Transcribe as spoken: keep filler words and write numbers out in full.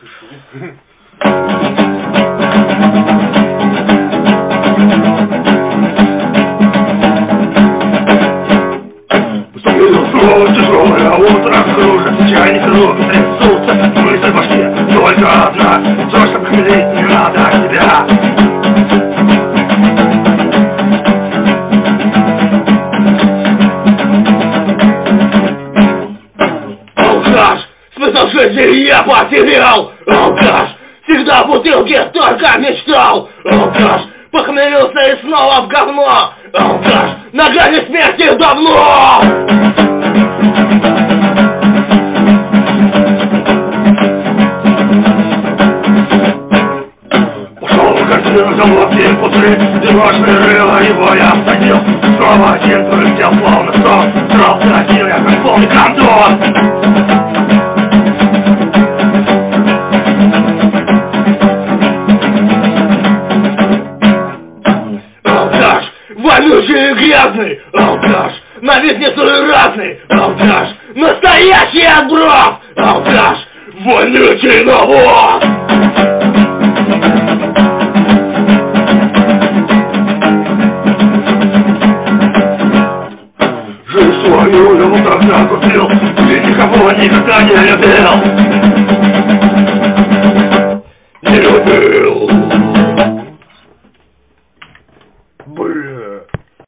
Пишу. Тяжелое утро, кружит чайник, руки трясутся, мысль в башке только одна, то, что хмелить не надо себя. Алкаш, смысл жизни я потерял, алкаш, всегда в бутылке только мечтал, алкаш, похмелился и снова в говно, алкаш, на грани смерти давно. Золотые пузыри, дорожные рыла, его я всадил. Снова один пролетел, словно сон. Срал, тратил я, как полный кондон. Алкаш, вонючий и грязный. Алкаш, на вид не столь разный. Алкаш, настоящий отброс. Алкаш, вонючий навоз. Свою я вот тогда купил, и никого никогда не любил. Не любил.